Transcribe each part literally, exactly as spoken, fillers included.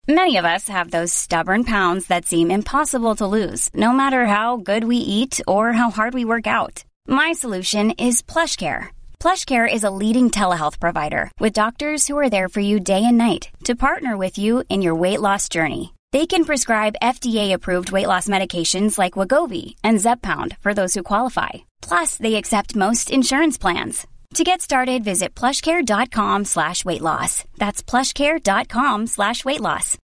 Many of us have those stubborn pounds that seem impossible to lose, no matter how good we eat or how hard we work out. My solution is PlushCare. PlushCare is a leading telehealth provider with doctors who are there for you day and night to partner with you in your weight loss journey. They can prescribe F D A-approved weight loss medications like Wegovy and Zepbound for those who qualify. Plus, they accept most insurance plans. To get started, visit plushcare.com slash weight loss. That's plushcare.com slash weight loss.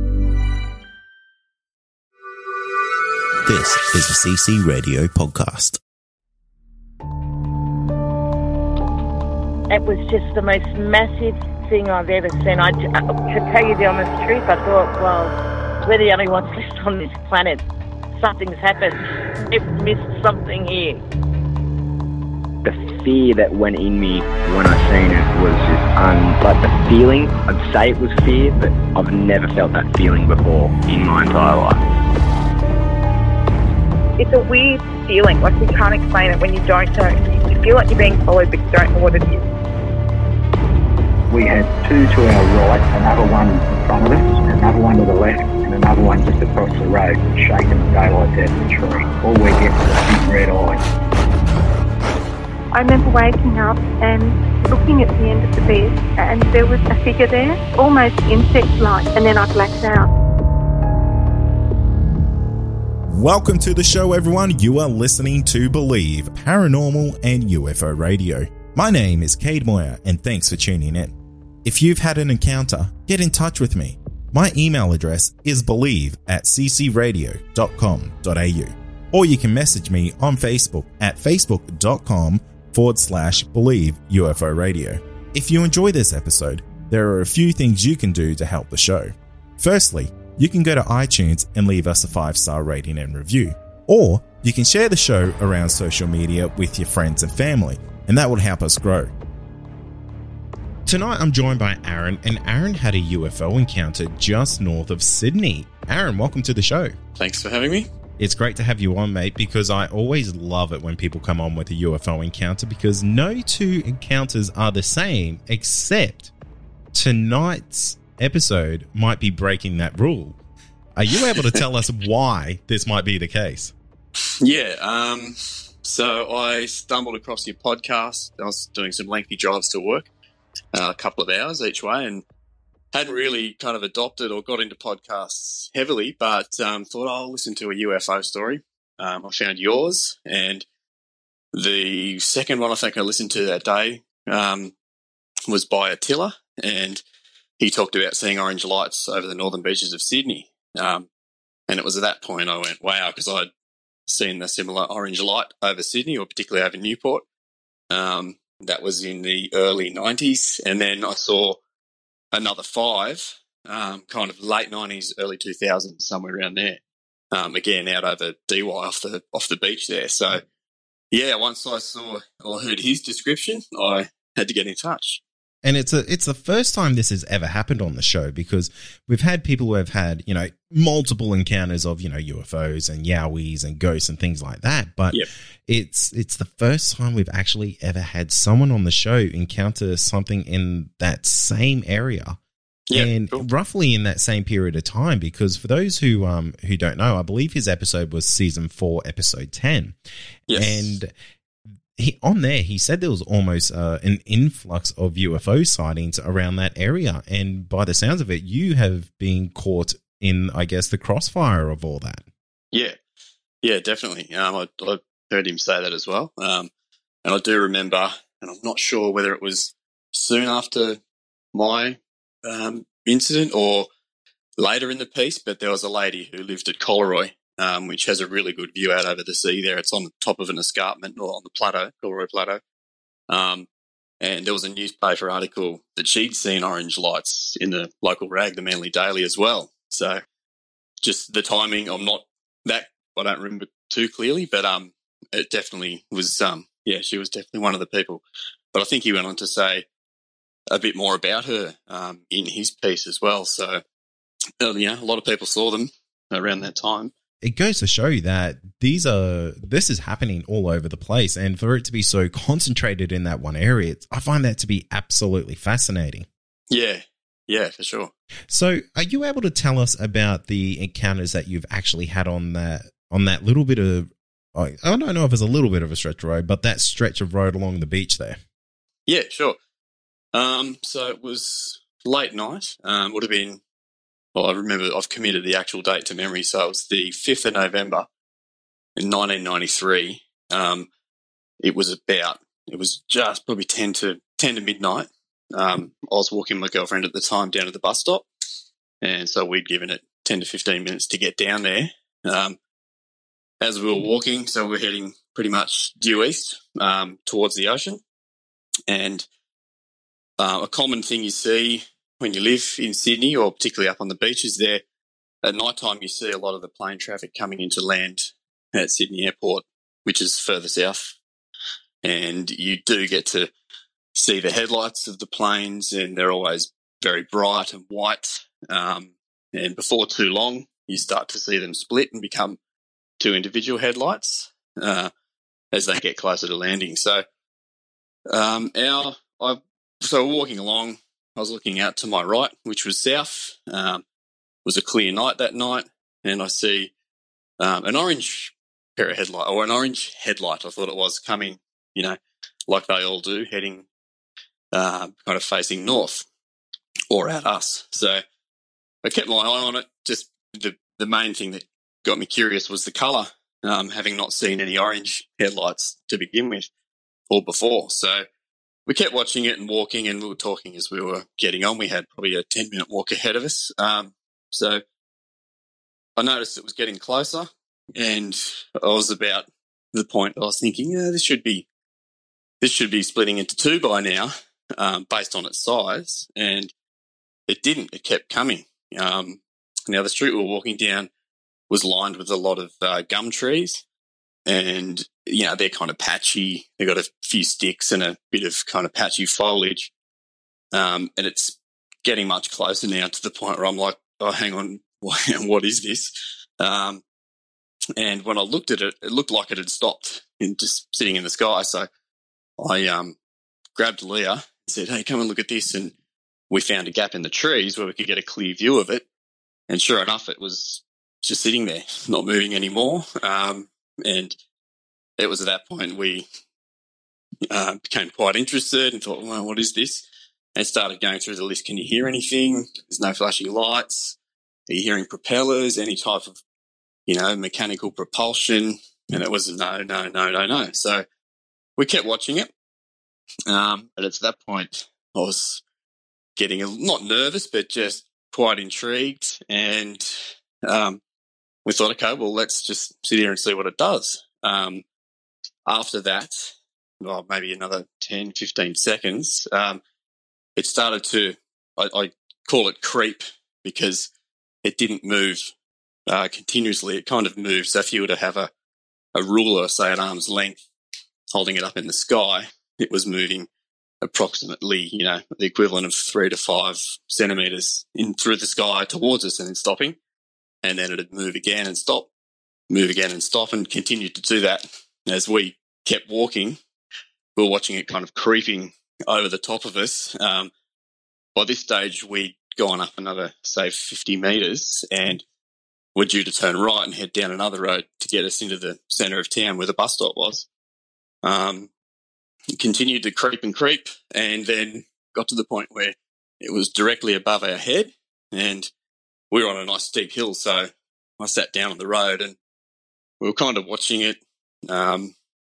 This is a C C Radio podcast. It was just the most massive thing I've ever seen. I, to tell you the honest truth, I thought, well, we're the only ones left on this planet. Something's happened. We've missed something here. The fear that went in me when I seen it was just, um, like the feeling, I'd say it was fear, but I've never felt that feeling before in my entire life. It's a weird feeling, like you can't explain it when you don't know. You feel like you're being followed, but you don't know what it is. We had two to our right, another one in front of us, another one to the left, and another one just across the road, shaking the daylights out of the tree. All we get was a big red eye. I remember waking up and looking at the end of the bed, and there was a figure there, almost insect-like, and then I blacked out. Welcome to the show, everyone. You are listening to Believe, Paranormal and U F O Radio. My name is Cade Moyer, and thanks for tuning in. If you've had an encounter, get in touch with me. My email address is believe at c c radio dot com dot a u, or you can message me on Facebook at facebook.com forward slash believe UFO radio. If you enjoy this episode, there are a few things you can do to help the show. Firstly, you can go to iTunes and leave us a five-star rating and review, or you can share the show around social media with your friends and family, and that will help us grow. Tonight I'm joined by Aaron, and Aaron had a U F O encounter just north of Sydney. Aaron, welcome to the show. Thanks for having me. It's great to have you on, mate, because I always love it when people come on with a U F O encounter, because no two encounters are the same, except tonight's episode might be breaking that rule. Are you able to tell us why this might be the case? Yeah, um, so I stumbled across your podcast. I was doing some lengthy drives to work, uh, a couple of hours each way, and hadn't really kind of adopted or got into podcasts heavily, but um, thought oh, I'll listen to a U F O story. Um, I found yours, and the second one I think I listened to that day um, was by Attila, and he talked about seeing orange lights over the northern beaches of Sydney. Um, and it was at that point I went, wow, because I'd seen a similar orange light over Sydney, or particularly over Newport. Um, that was in the early nineties, and then I saw another five, um, kind of late nineties, early two thousands, somewhere around there. Um, again, out over D Y off the off the beach there. So, yeah, once I saw or heard his description, I had to get in touch. And it's a it's the first time this has ever happened on the show, because we've had people who have had, you know, multiple encounters of, you know, U F Os and yowies and ghosts and things like that. But yep. it's it's the first time we've actually ever had someone on the show encounter something in that same area. Yeah, and cool. roughly in that same period of time, because for those who um who don't know, I believe his episode was season four, episode ten. Yes. And He, on there, he said there was almost uh, an influx of U F O sightings around that area. And by the sounds of it, you have been caught in, I guess, the crossfire of all that. Yeah, yeah, definitely. Um, I, I heard him say that as well. Um, and I do remember, and I'm not sure whether it was soon after my um, incident or later in the piece, but there was a lady who lived at Coleroy, Um, which has a really good view out over the sea there. It's on the top of an escarpment, or on the plateau, Coleroy Plateau. Um, and there was a newspaper article that she'd seen orange lights in the local rag, the Manly Daily, as well. So just the timing, I'm not that, I don't remember too clearly, but um, it definitely was, um, yeah, she was definitely one of the people. But I think he went on to say a bit more about her um, in his piece as well. So, uh, yeah, a lot of people saw them around that time. It goes to show that these are this is happening all over the place, and for it to be so concentrated in that one area, I find that to be absolutely fascinating. Yeah, yeah, for sure. So, are you able to tell us about the encounters that you've actually had on that on that little bit of, I don't know if it's a little bit of a stretch of road, but that stretch of road along the beach there? Yeah, sure. Um, so it was late night. Um, would have been, well, I remember I've committed the actual date to memory, so it was the fifth of November in nineteen ninety-three. Um, it was about, it was just probably ten to midnight. Um, I was walking with my girlfriend at the time down to the bus stop, and so we'd given it ten to fifteen minutes to get down there. Um, as we were walking, so we're heading pretty much due east um, towards the ocean. And uh, a common thing you see when you live in Sydney, or particularly up on the beaches there, at night time you see a lot of the plane traffic coming into land at Sydney Airport, which is further south. And you do get to see the headlights of the planes, and they're always very bright and white. Um, and before too long, you start to see them split and become two individual headlights uh, as they get closer to landing. So, um, our I so walking along, I was looking out to my right, which was south. Um, it was a clear night that night, and I see um, an orange pair of headlight, or an orange headlight, I thought it was, coming, you know, like they all do, heading uh, kind of facing north or at us. So I kept my eye on it. Just the, the main thing that got me curious was the colour, um, having not seen any orange headlights to begin with or before. So we kept watching it and walking, and we were talking as we were getting on. We had probably a ten-minute walk ahead of us. Um, so I noticed it was getting closer, and I was about the point I was thinking, yeah, this should be this should be splitting into two by now, um, based on its size, and it didn't. It kept coming. Um, now, the street we were walking down was lined with a lot of uh, gum trees, and, you know, they're kind of patchy. They've got a few sticks and a bit of kind of patchy foliage, um, and it's getting much closer now to the point where I'm like, oh, hang on, what is this? Um, and when I looked at it, it looked like it had stopped and just sitting in the sky. So I um, grabbed Leah and said, hey, come and look at this. And we found a gap in the trees where we could get a clear view of it. And sure enough, it was just sitting there, not moving anymore. Um, and it was at that point we uh, became quite interested and thought, well, what is this? And started going through the list. Can you hear anything? There's no flashing lights. Are you hearing propellers, any type of, you know, mechanical propulsion? And it was no, no, no, no, no. So we kept watching it. Um, but it's at that point I was getting a, not nervous, but just quite intrigued. And um, we thought, okay, well, let's just sit here and see what it does. Um, after that, well, maybe another ten, fifteen seconds, um, it started to, I, I call it creep, because it didn't move uh, continuously. It kind of moved. So if you were to have a, a ruler, say at arm's length, holding it up in the sky, it was moving approximately, you know, the equivalent of three to five centimetres in through the sky towards us and then stopping. And then it'd move again and stop, move again and stop, and continued to do that. As we kept walking, we were watching it kind of creeping over the top of us. Um, by this stage, we'd gone up another, say, fifty metres, and we're due to turn right and head down another road to get us into the centre of town where the bus stop was. Um, it continued to creep and creep, and then got to the point where it was directly above our head, and we were on a nice steep hill, so I sat down on the road and we were kind of watching it. Um,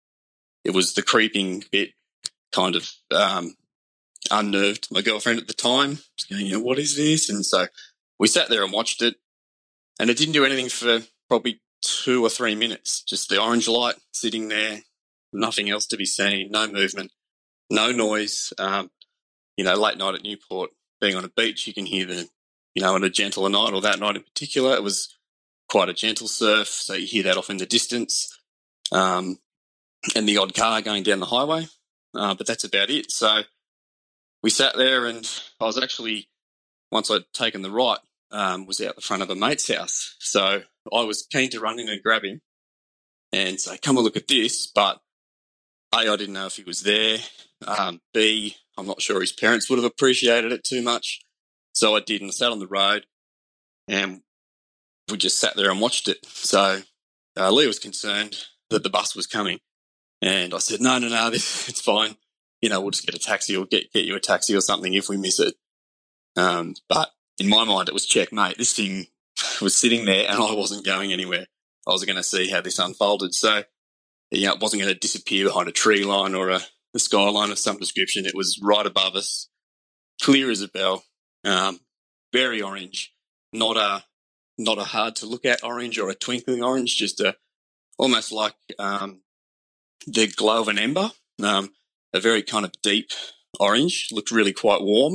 it was the creeping bit kind of um, unnerved my girlfriend at the time. She was going, you know, what is this? And so we sat there and watched it, and it didn't do anything for probably two or three minutes. Just the orange light sitting there, nothing else to be seen, no movement, no noise. Um, you know, late night at Newport, being on a beach, you can hear the, you know, on a gentler night, or that night in particular, it was quite a gentle surf, so you hear that off in the distance, um, and the odd car going down the highway, uh, but that's about it. So we sat there, and I was actually, once I'd taken the right, um, was out the front of a mate's house. So I was keen to run in and grab him and say, come and look at this, but A, I didn't know if he was there. Um, B, I'm not sure his parents would have appreciated it too much. So I did, and I sat on the road, and we just sat there and watched it. So uh, Leah was concerned that the bus was coming, and I said, no, no, no, this, it's fine. You know, we'll just get a taxi or get, get you a taxi or something if we miss it. Um, but in my mind, it was checkmate. This thing was sitting there and I wasn't going anywhere. I was going to see how this unfolded. So, you know, it wasn't going to disappear behind a tree line or a, a skyline of some description. It was right above us, clear as a bell, um, very orange, not a not a hard to look at orange or a twinkling orange, just a almost like um, the glow of an ember, um, a very kind of deep orange, looked really quite warm.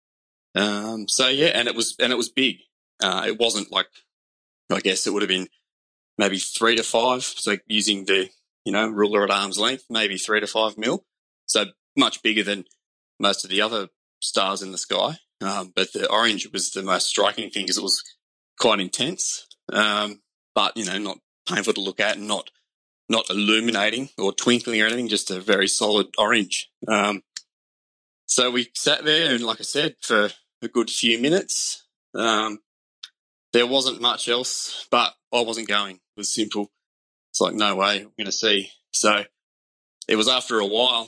Um, so yeah, and it was and it was big. Uh, it wasn't like, I guess it would have been maybe three to five. So using the you know ruler at arm's length, maybe three to five mil. So much bigger than most of the other stars in the sky. Um, but the orange was the most striking thing because it was quite intense, um, but you know not painful to look at, and not not illuminating or twinkling or anything. Just a very solid orange. Um, so we sat there, and like I said, for a good few minutes. Um, there wasn't much else, but I wasn't going. It was simple. It's like, no way, I'm going to see. So it was after a while,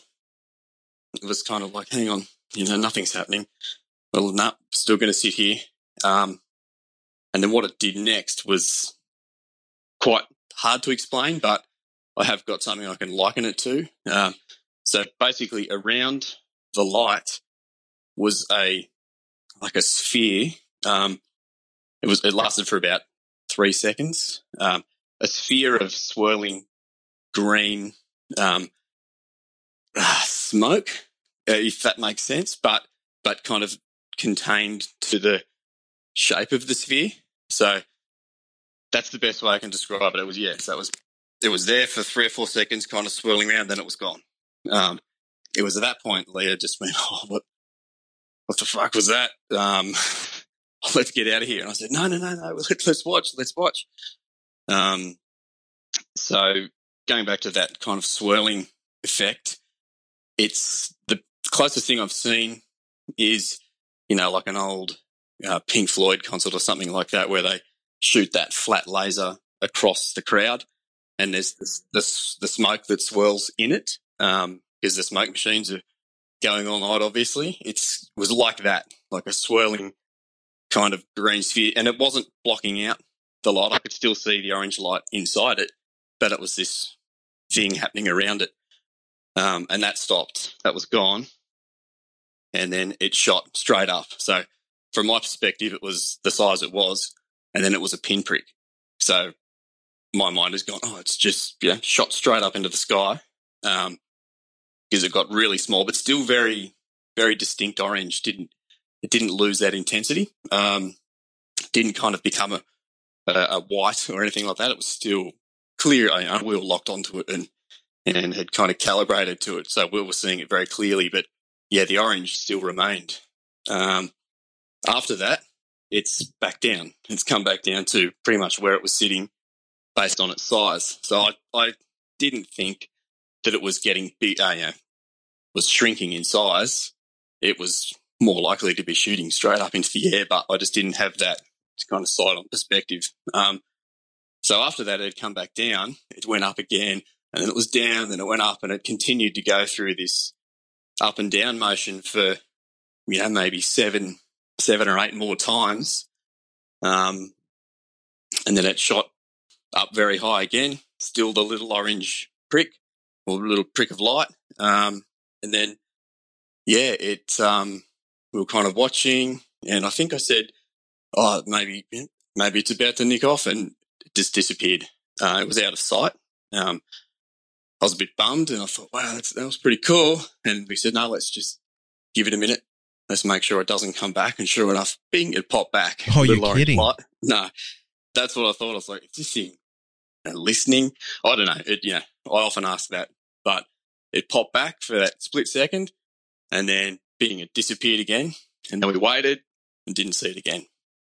it was kind of like, hang on, you know, nothing's happening. Well, no, still going to sit here. Um, and then what it did next was quite hard to explain, but I have got something I can liken it to. Um, so basically around the light was a like a sphere. Um, it was it lasted for about three seconds. Um, a sphere of swirling green um, uh, smoke, uh, if that makes sense, but but kind of contained to the shape of the sphere. So that's the best way I can describe it. It was yes, that was it was there for three or four seconds, kind of swirling around, then it was gone. Um, it was at that point Leah just went, oh, what, what the fuck was that? Um, let's get out of here. And I said, no, no, no, no, let's, let's watch, let's watch. Um, so going back to that kind of swirling effect, it's the closest thing I've seen is, you know, like an old uh, Pink Floyd concert or something like that, where they shoot that flat laser across the crowd, and there's this, this the smoke that swirls in it, um, because the smoke machines are going all night, obviously. It's, it was like that, like a swirling kind of green sphere, and it wasn't blocking out the light. I could still see the orange light inside it, but it was this thing happening around it. Um, and that stopped. That was gone. And then it shot straight up. So from my perspective, it was the size it was, and then it was a pinprick. So my mind has gone, oh, it's just, you know, shot straight up into the sky, um, because it got really small, but still very, very distinct orange. Didn't It didn't lose that intensity. Um, didn't kind of become a, a, a white or anything like that. It was still clear. I, I we were locked onto it and and had kind of calibrated to it, so we were seeing it very clearly. But yeah, the orange still remained. Um, after that, it's back down. It's come back down to pretty much where it was sitting based on its size. So I, I didn't think that it was getting big, uh, you know, was shrinking in size. It was more likely to be shooting straight up into the air, but I just didn't have that kind of sight on perspective. Um, so after that, it had come back down. It went up again, and then it was down, then it went up, and it continued to go through this up and down motion for, you know, maybe seven, seven or eight more times. Um, and then it shot up very high again, still the little orange prick or little prick of light. Um, and then, yeah, it, um, we were kind of watching, and I think I said, oh, maybe, maybe it's about to nick off, and it just disappeared. Uh, it was out of sight. Um, I was a bit bummed, and I thought, wow, that's, that was pretty cool. And we said, no, let's just give it a minute. Let's make sure it doesn't come back. And sure enough, bing, it popped back. Oh, you're kidding? Light. No, that's what I thought. I was like, is this thing listening? I don't know. It, you know, I often ask that, but it popped back for that split second, and then bing, it disappeared again. And then we waited and didn't see it again.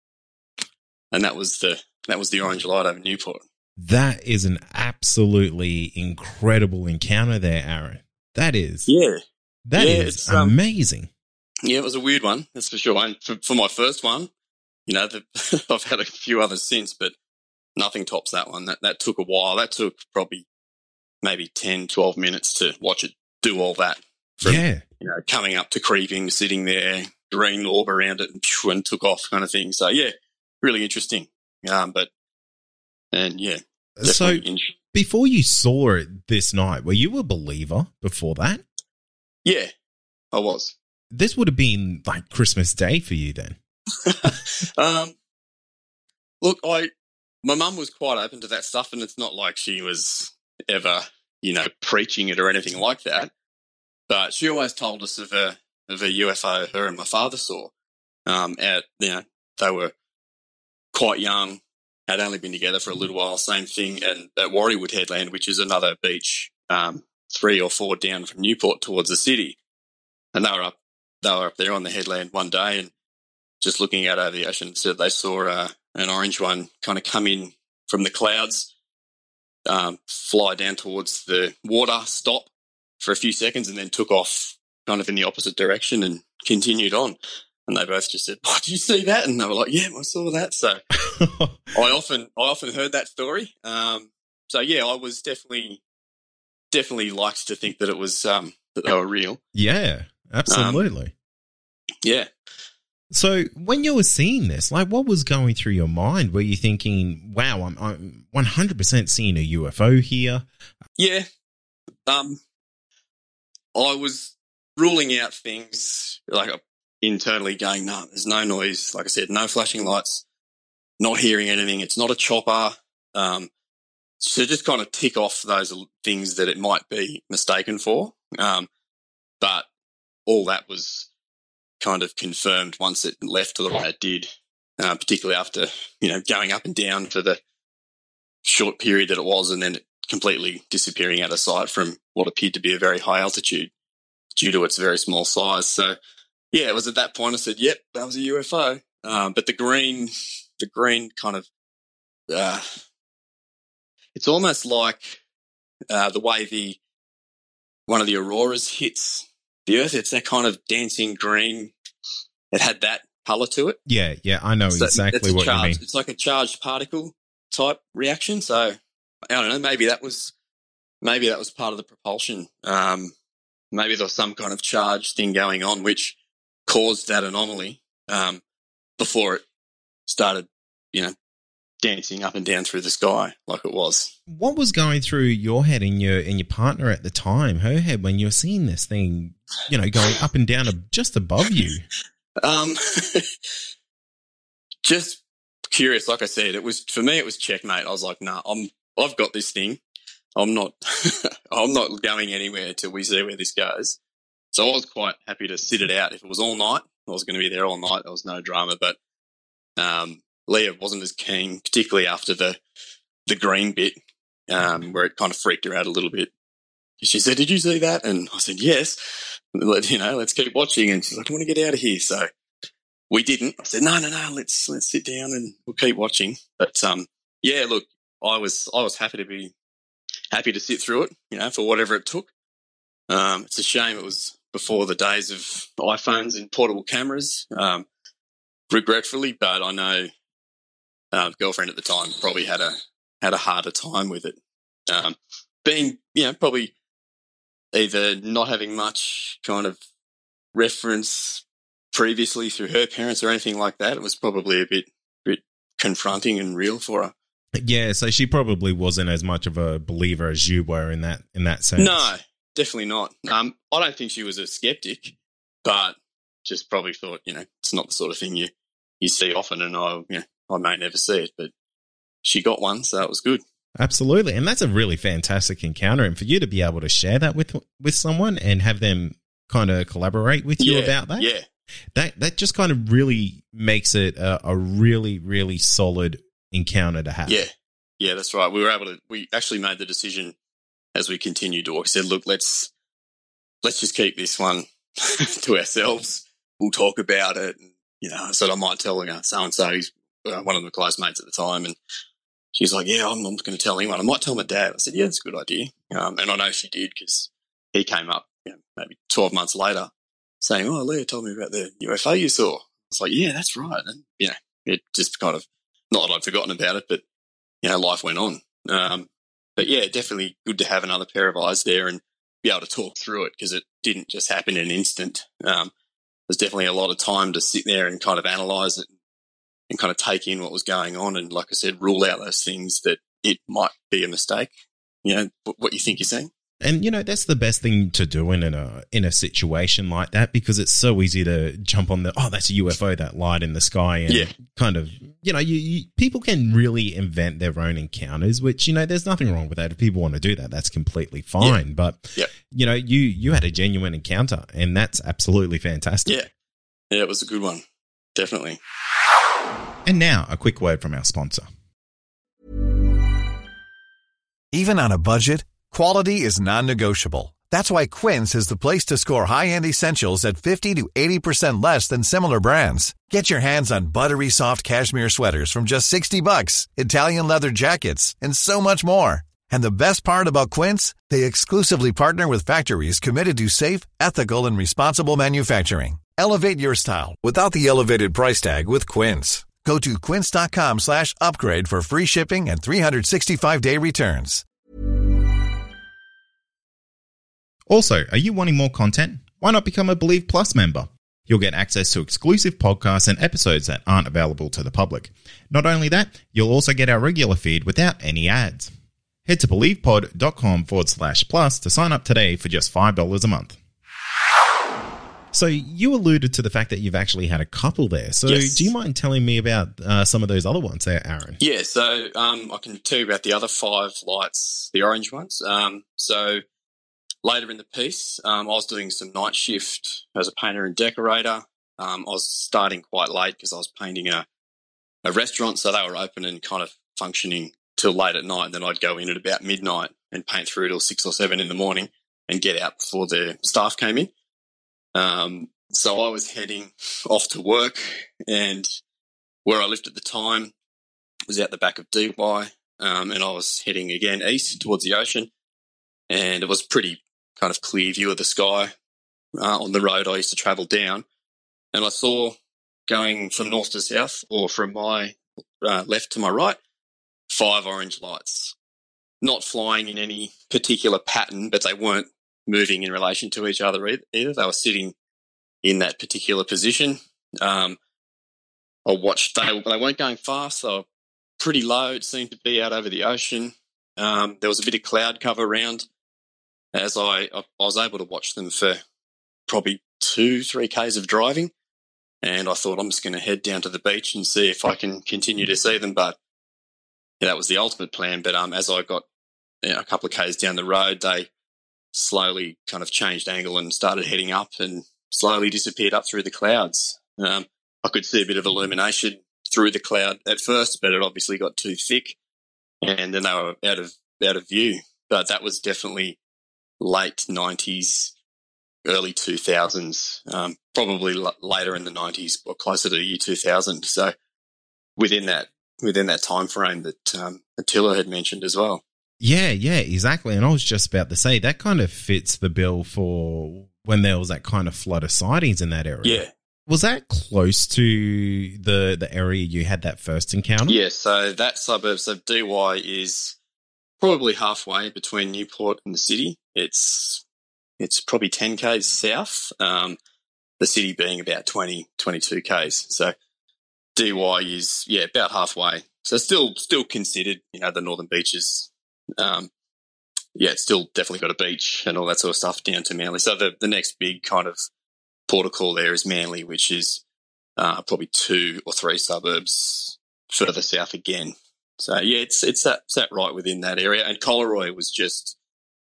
And that was the that was the orange light over Newport. That is an absolutely incredible encounter there, Aaron. That is. Yeah. That yeah, is it's, um, amazing. Yeah, it was a weird one, that's for sure. And for, for my first one, you know, the, I've had a few others since, but nothing tops that one. That that took a while. That took probably maybe ten, twelve minutes to watch it do all that. From, yeah. You know, coming up to creeping, sitting there, green orb around it, and, phew, and took off kind of thing. So, yeah, really interesting. Um, but, and yeah. So, in- before you saw it this night, were you a believer before that? Yeah, I was. This would have been like Christmas Day for you then. um, look, I my mum was quite open to that stuff, and it's not like she was ever, you know, preaching it or anything like that. But she always told us of a of a U F O her and my father saw. Um, at you know, they were quite young, had only been together for a little while. Same thing at, at Warriewood Headland, which is another beach, um, three or four down from Newport towards the city, and they were up. They were up there on the headland one day and just looking out over the ocean, said they saw uh, an orange one kind of come in from the clouds, um, fly down towards the water, stop for a few seconds, and then took off kind of in the opposite direction and continued on. And they both just said, "Oh, did you see that?" And they were like, "Yeah, I saw that." So I often, I often heard that story. Um, so yeah, I was definitely, definitely liked to think that it was um, that they were real. Yeah. Absolutely. Um, yeah. So when you were seeing this, like, what was going through your mind? Were you thinking, wow, I'm, I'm one hundred percent seeing a U F O here? Yeah. Um, I was ruling out things, like internally going, no, there's no noise. Like I said, no flashing lights, not hearing anything. It's not a chopper. Um, so just kind of tick off those things that it might be mistaken for. Um, but all that was kind of confirmed once it left the way it did, uh, particularly after, you know, going up and down for the short period that it was and then it completely disappearing out of sight from what appeared to be a very high altitude due to its very small size. So, yeah, it was at that point I said, yep, that was a U F O. Um, but the green, the green kind of, uh, it's almost like uh, the way the one of the auroras hits the Earth. It's that kind of dancing green. It had that colour to it. Yeah, yeah, I know So exactly what charged, you mean. It's like a charged particle type reaction. So I don't know. Maybe that was maybe that was part of the propulsion. Um, maybe there was some kind of charge thing going on which caused that anomaly um, before it started, you know, dancing up and down through the sky like it was. What was going through your head and your and your partner at the time, her head, when you were seeing this thing, you know, going up and down just above you? Um, just curious. Like I said, it was for me. It was checkmate. I was like, nah, I'm. I've got this thing. I'm not. I'm not going anywhere until we see where this goes. So I was quite happy to sit it out. If it was all night, I was going to be there all night. There was no drama. But um, Leah wasn't as keen, particularly after the the green bit, um, where it kind of freaked her out a little bit. She said, "Did you see that?" And I said, "Yes." Let, you know, let's keep watching. And she's like, "I want to get out of here." So we didn't. I said, "No, no, no. Let's let's sit down and we'll keep watching." But um, yeah, look, I was I was happy to be happy to sit through it. You know, for whatever it took. Um, it's a shame it was before the days of iPhones and portable cameras. Um, regretfully, but I know uh, girlfriend at the time probably had a had a harder time with it. Um, being, you know, probably either not having much kind of reference previously through her parents or anything like that. It was probably a bit, bit confronting and real for her. Yeah, so she probably wasn't as much of a believer as you were in that in that sense. No, definitely not. Um, I don't think she was a skeptic, but just probably thought, you know, it's not the sort of thing you, you see often, and I, you know, I may never see it, but she got one, so it was good. Absolutely, and that's a really fantastic encounter, and for you to be able to share that with with someone and have them kind of collaborate with you yeah, about that, yeah, that that just kind of really makes it a, a really, really solid encounter to have. Yeah, yeah, that's right. We were able to. We actually made the decision as we continued to walk. Said, "Look, let's let's just keep this one to ourselves. We'll talk about it." And, you know, I said I might tell you so and so. He's uh, one of my close mates at the time, and she's like, "Yeah, I'm not going to tell anyone. I might tell my dad." I said, "Yeah, that's a good idea." Um, and I know she did because he came up, you know, maybe twelve months later. saying, "Oh, Leah told me about the U F O you saw." It's like, yeah, that's right. And, you know, it just kind of, not that I'd forgotten about it, but, you know, life went on. Um, but, yeah, definitely good to have another pair of eyes there and be able to talk through it because it didn't just happen in an instant. Um, there's definitely a lot of time to sit there and kind of analyse it and kind of take in what was going on and, like I said, rule out those things that it might be a mistake, you know, what you think you're seeing. And, you know, that's the best thing to do in a in a situation like that because it's so easy to jump on the, oh, that's a U F O, that light in the sky. And yeah. kind of, you know, you, you people can really invent their own encounters, which, you know, there's nothing wrong with that. If people want to do that, that's completely fine. Yeah. But, yeah. you know, you, you had a genuine encounter and that's absolutely fantastic. Yeah. Yeah, it was a good one. Definitely. And now a quick word from our sponsor. Even on a budget, quality is non-negotiable. That's why Quince is the place to score high-end essentials at fifty to eighty percent less than similar brands. Get your hands on buttery soft cashmere sweaters from just sixty bucks, Italian leather jackets, and so much more. And the best part about Quince, they exclusively partner with factories committed to safe, ethical, and responsible manufacturing. Elevate your style without the elevated price tag with Quince. Go to quince.com slash upgrade for free shipping and three sixty-five day returns. Also, are you wanting more content? Why not become a Believe Plus member? You'll get access to exclusive podcasts and episodes that aren't available to the public. Not only that, you'll also get our regular feed without any ads. Head to believepod.com forward slash plus to sign up today for just five dollars a month. So you alluded to the fact that you've actually had a couple there. So yes. Do you mind telling me about uh, some of those other ones there, Aaron? Yeah, so um, I can tell you about the other five lights, the orange ones. Um, so later in the piece, um, I was doing some night shift as a painter and decorator. Um, I was starting quite late because I was painting a, a restaurant, so they were open and kind of functioning till late at night. And then I'd go in at about midnight and paint through till six or seven in the morning and get out before the staff came in. Um, so I was heading off to work, and where I lived at the time was out the back of D Y, um, and I was heading again east towards the ocean, and it was pretty kind of clear view of the sky uh, on the road I used to travel down, and I saw going from north to south, or from my uh, left to my right, five orange lights, not flying in any particular pattern, but they weren't moving in relation to each other either. They were sitting in that particular position. Um, I watched, they, they weren't going fast. They were pretty low. It seemed to be out over the ocean. Um, there was a bit of cloud cover around. As I, I was able to watch them for probably two, three Ks of driving. And I thought, I'm just going to head down to the beach and see if I can continue to see them. But yeah, that was the ultimate plan. But um, as I got you know, a couple of Ks down the road, they slowly kind of changed angle and started heading up and slowly disappeared up through the clouds. Um, I could see a bit of illumination through the cloud at first, but it obviously got too thick, and then they were out of out of view. But that was definitely late nineties, early two thousands, um, probably l- later in the nineties or closer to the year two thousand. So within that within that time frame that um, Attila had mentioned as well. Yeah, yeah, exactly. And I was just about to say that kind of fits the bill for when there was that kind of flood of sightings in that area. Yeah. Was that close to the the area you had that first encounter? Yeah, so that suburb, so D Y is probably halfway between Newport and the city. It's it's probably ten Ks south, um, the city being about twenty, twenty-two Ks. So D Y is, yeah, about halfway. So still still considered, you know, the Northern Beaches. Um, yeah, it's still definitely got a beach and all that sort of stuff down to Manly. So the, the next big kind of port of call there is Manly, which is uh, probably two or three suburbs further south again. So, yeah, it's it's that, it's that right within that area. And Collaroy was just,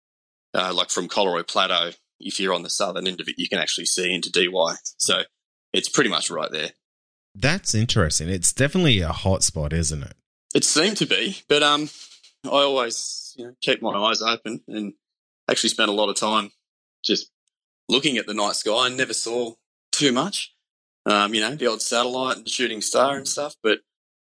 uh, like from Collaroy Plateau, if you're on the southern end of it, you can actually see into D Y. So it's pretty much right there. That's interesting. It's definitely a hot spot, isn't it? It seemed to be, but um, I always you know, keep my eyes open and actually spent a lot of time just looking at the night sky and never saw too much. Um, you know, the odd satellite and shooting star and stuff, but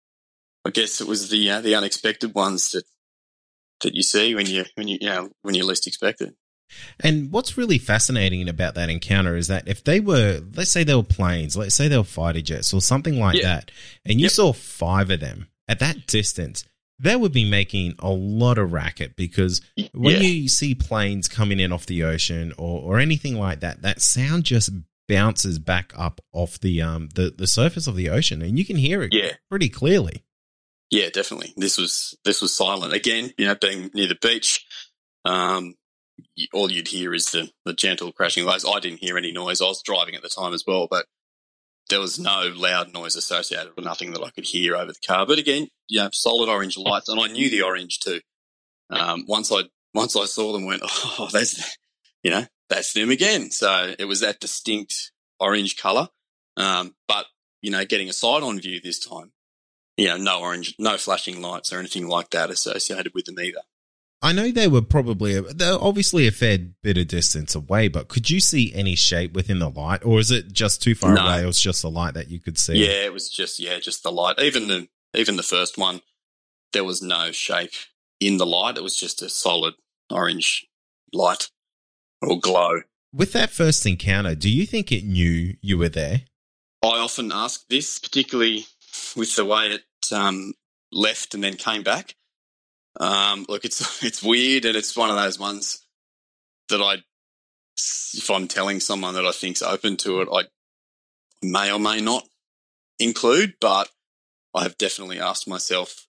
I guess it was the uh, the unexpected ones that that you see when you when you, you know when you least expect it. And what's really fascinating about that encounter is that if they were, let's say they were planes, let's say they were fighter jets or something like Yeah. that, and you Yep. saw five of them at that distance, they would be making a lot of racket because when Yeah. you see planes coming in off the ocean or, or anything like that, that sound just bounces back up off the um the, the surface of the ocean, and you can hear it Yeah. pretty clearly. Yeah, definitely. This was this was silent again. You know, being near the beach, um, you, all you'd hear is the the gentle crashing waves. I didn't hear any noise. I was driving at the time as well, but there was no loud noise associated with nothing that I could hear over the car. But again, you know, solid orange lights, and I knew the orange too. Um, once I once I saw them, went, oh, that's you know, that's them again. So it was that distinct orange colour. Um, but you know, getting a side-on view this time. You know, no orange, no flashing lights or anything like that associated with them either. I know they were probably, they're obviously a fair bit of distance away, but could you see any shape within the light, or is it just too far No. away? It was just the light that you could see? Yeah, it was just yeah, just the light. Even the even the first one, there was no shape in the light. It was just a solid orange light or glow. With that first encounter, do you think it knew you were there? I often ask this, particularly with the way it um, left and then came back. Um, look, it's it's weird, and it's one of those ones that I, if I'm telling someone that I think's open to it, I may or may not include. But I have definitely asked myself,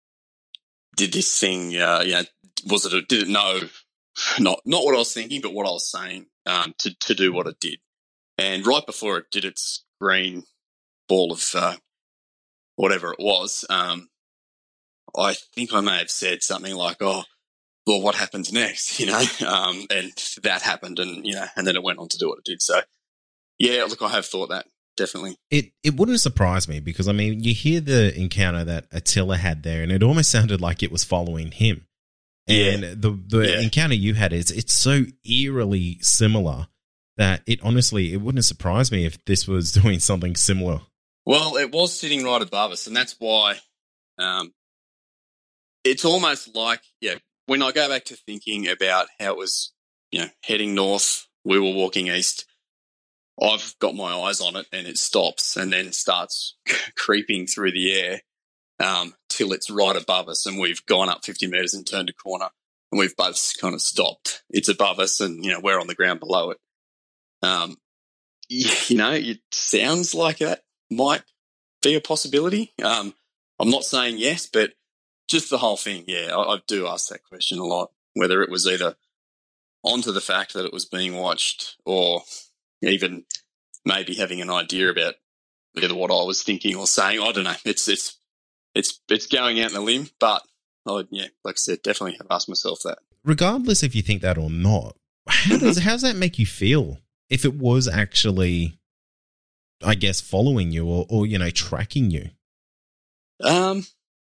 did this thing, uh, you know, was it? A, did it know not not what I was thinking, but what I was saying um, to to do what it did? And right before it did its green ball of uh, whatever it was, um, I think I may have said something like, "Oh, well, what happens next?" You know, um, and that happened, and you know, and then it went on to do what it did. So, yeah, look, I have thought that definitely. It it wouldn't surprise me because, I mean, you hear the encounter that Attila had there, and it almost sounded like it was following him. And Yeah. the the Yeah. encounter you had is it's so eerily similar that it honestly, it wouldn't surprise me if this was doing something similar. Well, it was sitting right above us, and that's why um, it's almost like, yeah, when I go back to thinking about how it was, you know, heading north, we were walking east, I've got my eyes on it, and it stops and then starts creeping through the air um, till it's right above us, and we've gone up fifty metres and turned a corner, and we've both kind of stopped. It's above us, and, you know, we're on the ground below it. Um, you know, it sounds like that might be a possibility. Um, I'm not saying yes, but just the whole thing, yeah, I, I do ask that question a lot, whether it was either onto the fact that it was being watched or even maybe having an idea about either what I was thinking or saying. I don't know. It's it's it's it's going out on a limb, but I, yeah, like I said, definitely have asked myself that. Regardless if you think that or not, how does how does that make you feel if it was actually, I guess, following you or, or you know, tracking you? Um,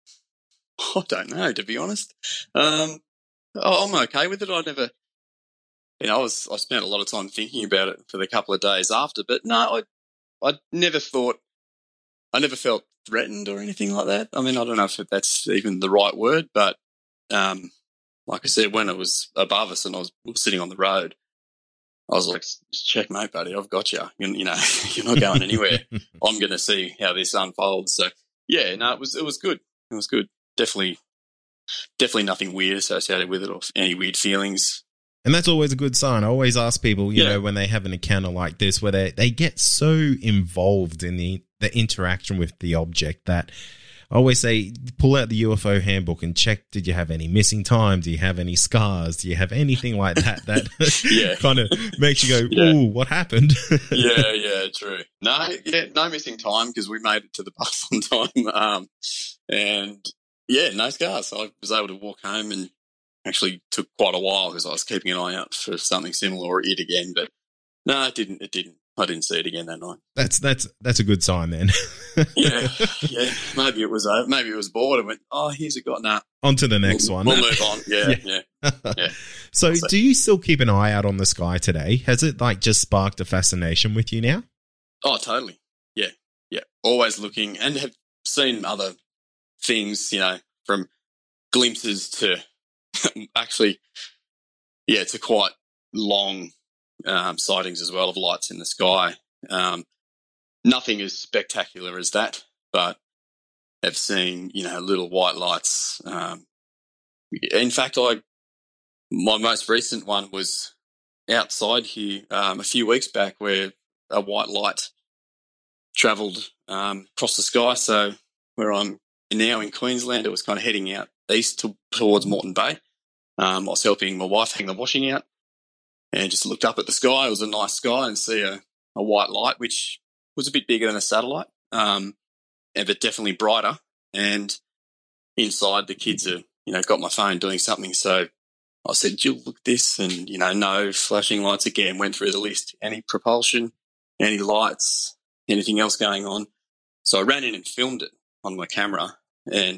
I don't know, to be honest. Um, I'm okay with it. I never, you know, I was I spent a lot of time thinking about it for the couple of days after, but no, I I never thought, I never felt threatened or anything like that. I mean, I don't know if that's even the right word, but um, like I said, when it was above us and I was, we were sitting on the road, I was like, checkmate, buddy, I've got you. You, you know, you're not going anywhere. I'm going to see how this unfolds. So, yeah, no, it was it was good. It was good. Definitely, definitely nothing weird associated with it or any weird feelings. And that's always a good sign. I always ask people, you Yeah. know, when they have an encounter like this, where they, they get so involved in the, the interaction with the object that I always say, pull out the U F O handbook and check, did you have any missing time? Do you have any scars? Do you have anything like that that Yeah. kind of makes you go, Yeah. ooh, what happened? yeah, yeah, true. No, yeah, no missing time because we made it to the bus on time. Um, and yeah, no scars. I was able to walk home, and actually took quite a while because I was keeping an eye out for something similar or it again. But no, it didn't. It didn't. I didn't see it again that night. That's that's that's a good sign then. Yeah, yeah. Maybe it was. Uh, maybe it was bored and went, "Oh, here's a got nah." On to the next we'll, one. We'll move on. Yeah, Yeah. yeah, yeah. So, I'll say. do you still keep an eye out on the sky today? Has it like just sparked a fascination with you now? Oh, totally. Yeah, yeah. Always looking, and have seen other things. You know, from glimpses to actually, yeah, to quite long um, sightings as well of lights in the sky. Um, nothing as spectacular as that, but I've seen, you know, little white lights. Um, in fact, I my most recent one was outside here um, a few weeks back, where a white light travelled um, across the sky. So where I'm now in Queensland, it was kind of heading out east to, towards Moreton Bay. Um, I was helping my wife hang the washing out and just looked up at the sky. It was a nice sky, and see a, a white light, which was a bit bigger than a satellite, um, but definitely brighter. And inside, the kids are, you know, got my phone doing something. So I said, Jill, look at this. And, you know, no flashing lights again, went through the list. Any propulsion, any lights, anything else going on. So I ran in and filmed it on my camera. And,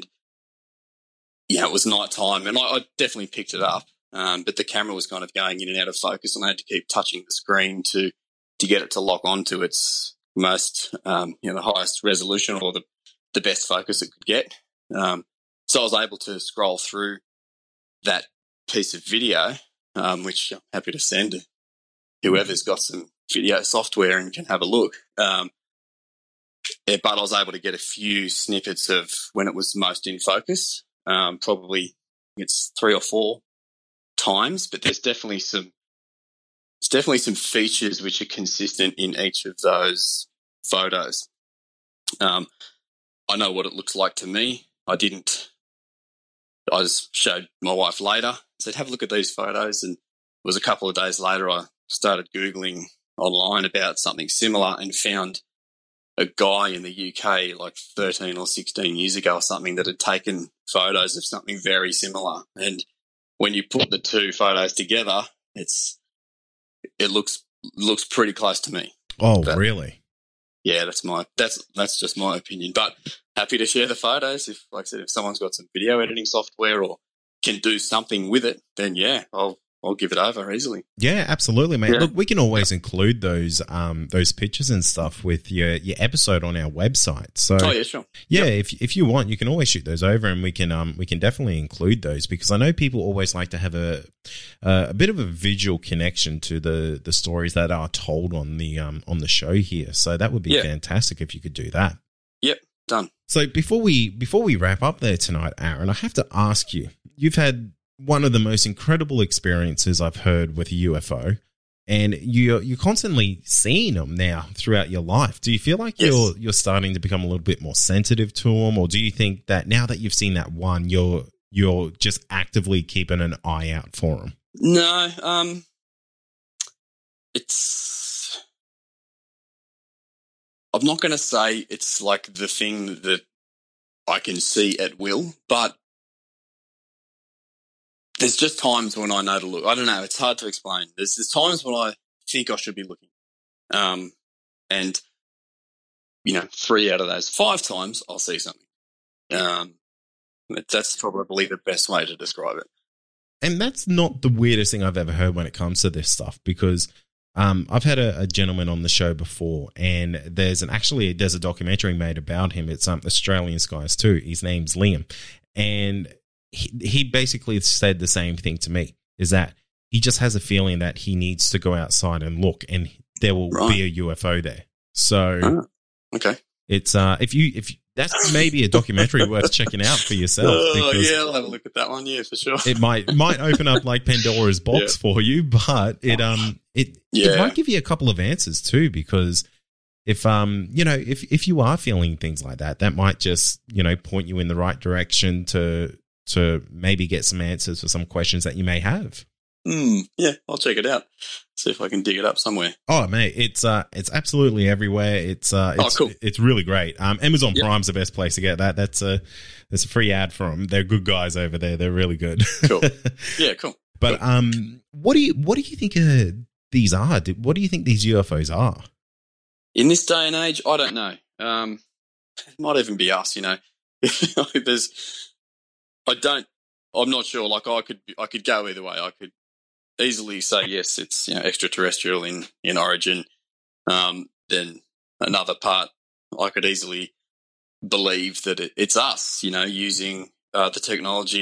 yeah, it was night time. And I, I definitely picked it up. Um, but the camera was kind of going in and out of focus, and I had to keep touching the screen to, to get it to lock onto its most, um, you know, the highest resolution or the, the best focus it could get. Um, so I was able to scroll through that piece of video, um, which I'm happy to send to whoever's got some video software and can have a look. Um, yeah, but I was able to get a few snippets of when it was most in focus, um, probably it's three or four times, but there's definitely some It's definitely some features which are consistent in each of those photos. Um, I know what it looks like to me. I didn't. I just showed my wife later. I said, have a look at these photos. And it was a couple of days later I started Googling online about something similar and found a guy in the U K like thirteen or sixteen years ago or something that had taken photos of something very similar. And when you put the two photos together, it's it looks looks pretty close to me. Oh, but, really? Yeah, that's my that's that's just my opinion. But happy to share the photos. If, like I said, if someone's got some video editing software or can do something with it, then yeah, I'll I'll give it over easily. Yeah, absolutely, mate. Yeah. Look, we can always include those um those pictures and stuff with your your episode on our website. So oh yeah, sure. Yeah, Yep. if if you want, you can always shoot those over, and we can um we can definitely include those, because I know people always like to have a uh, a bit of a visual connection to the the stories that are told on the um on the show here. So that would be Yeah. fantastic if you could do that. Yep, done. So before we before we wrap up there tonight, Aaron, I have to ask you, you've had one of the most incredible experiences I've heard with a U F O, and you're you're constantly seeing them now throughout your life. Do you feel like Yes. you're you're starting to become a little bit more sensitive to them, or do you think that now that you've seen that one, you're you're just actively keeping an eye out for them? No, um, it's. I'm not going to say it's like the thing that I can see at will, but there's just times when I know to look. I don't know. It's hard to explain. There's, there's times when I think I should be looking. Um, and, you know, three out of those five times I'll see something. Um, that's probably the best way to describe it. And that's not the weirdest thing I've ever heard when it comes to this stuff, because um, I've had a, a gentleman on the show before, and there's an actually there's a documentary made about him. It's um, Australian Skies too. His name's Liam, and he, he basically said the same thing to me, is that he just has a feeling that he needs to go outside and look, and there will Right. be a U F O there. So Oh, okay. it's uh, if you if you, that's maybe a documentary worth checking out for yourself. Oh, because yeah, I'll have a look at that one. Yeah, for sure. it might might open up like Pandora's box Yeah. for you, but it um it it Yeah. might give you a couple of answers too, because if um you know if if you are feeling things like that, that might just, you know, point you in the right direction to to maybe get some answers for some questions that you may have. Hmm. Yeah, I'll check it out. See if I can dig it up somewhere. Oh mate, it's uh it's absolutely everywhere. It's uh Oh, it's, cool. it's really great. Um Amazon Yep. Prime's the best place to get that. That's a that's a free ad for them. They're good guys over there. They're really good. Cool. Yeah, cool. But um, what do you what do you think uh, these are? Do- What do you think these U F Os are? In this day and age, I don't know. Um, it might even be us, you know. There's, I don't, I'm not sure. Like I could, I could go either way. I could easily say yes, it's, you know, extraterrestrial in in origin. Um, then another part, I could easily believe that it, it's us, you know, using uh, the technology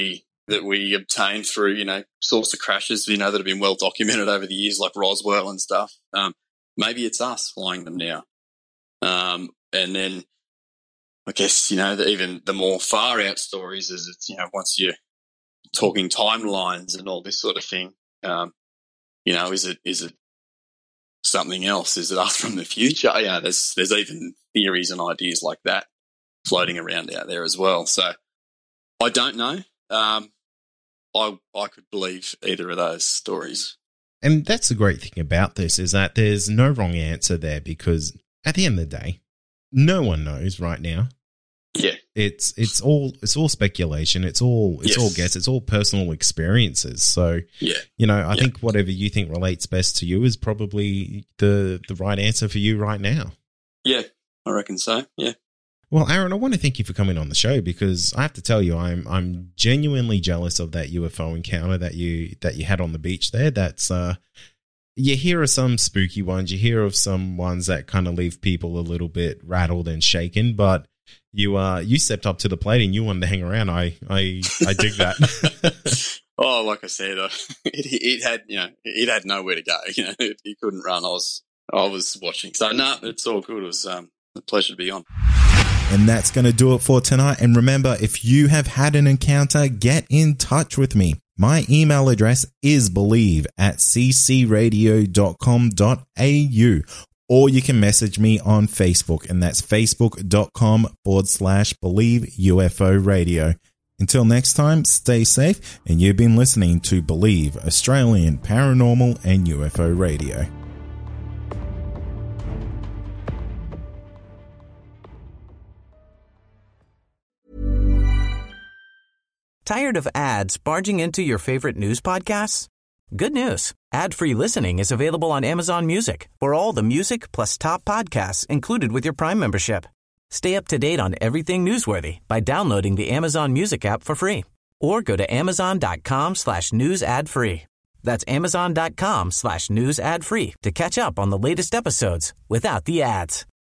that we obtain through, you know, source of crashes, you know, that have been well documented over the years, like Roswell and stuff. Um, maybe it's us flying them now. Um, and then I guess, you know, the, even the more far out stories is it's, you know, once you're talking timelines and all this sort of thing, um, you know, is it, is it something else? Is it us from the future? Yeah, there's, there's even theories and ideas like that floating around out there as well. So I don't know. Um, I, I could believe either of those stories. And that's the great thing about this, is that there's no wrong answer there, because at the end of the day, no one knows right now. Yeah. It's it's all it's all speculation. It's all it's yes. all guess. It's all personal experiences. So yeah. you know, I yeah. think whatever you think relates best to you is probably the the right answer for you right now. Yeah, I reckon so. Yeah. Well, Aaron, I want to thank you for coming on the show, because I have to tell you, I'm I'm genuinely jealous of that U F O encounter that you that you had on the beach there. That's uh, you hear of some spooky ones, you hear of some ones that kind of leave people a little bit rattled and shaken, but you uh you stepped up to the plate and you wanted to hang around. I I I dig that. Oh, like I said, uh, it, it had you know it had nowhere to go. You know, it, it couldn't run. I was I was watching. So no, nah, it's all good. It was um, a pleasure to be on. And that's going to do it for tonight. And remember, if you have had an encounter, get in touch with me. My email address is believe at c c radio dot com dot a u, or you can message me on Facebook, and that's facebook.com forward slash believe UFO radio. Until next time, stay safe, and you've been listening to Believe Australian Paranormal and U F O Radio. Tired of ads barging into your favorite news podcasts? Good news. Ad-free listening is available on Amazon Music for all the music plus top podcasts included with your Prime membership. Stay up to date on everything newsworthy by downloading the Amazon Music app for free, or go to amazon.com slash news ad free. That's amazon.com slash news ad free to catch up on the latest episodes without the ads.